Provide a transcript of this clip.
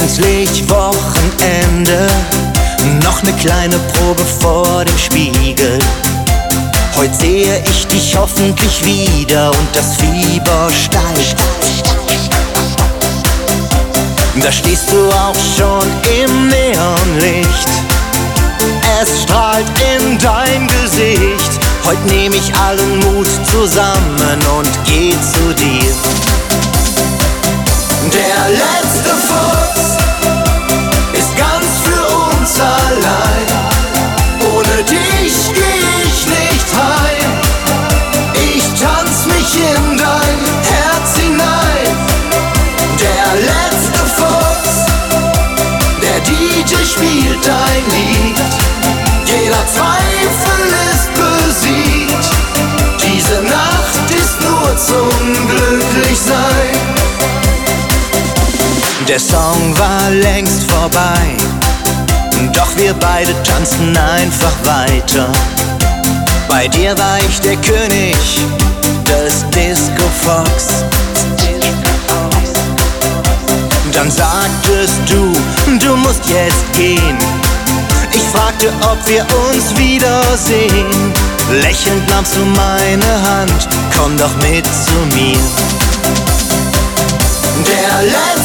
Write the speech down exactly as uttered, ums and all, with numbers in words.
Endlich Wochenende, noch ne kleine Probe vor dem Spiegel. Heute sehe ich dich hoffentlich wieder und das Fieber steigt. Da stehst du auch schon im Neonlicht. Es strahlt in dein Gesicht. Heute nehm ich allen Mut zusammen und geh zu dir. Der letzte Fuchs ist ganz für uns allein. Ohne dich geh ich nicht heim. Ich tanz mich in dein Herz hinein. Der letzte Fuchs, der D J spielt dein Lied. Jeder Zweifel ist besiegt. Diese Nacht ist nur zum Glücklichsein. Der Song war längst vorbei, doch wir beide tanzten einfach weiter. Bei dir war ich der König des Disco Fox. Dann sagtest du, du musst jetzt gehen. Ich fragte, ob wir uns wiedersehen. Lächelnd nahmst du meine Hand, komm doch mit zu mir. Der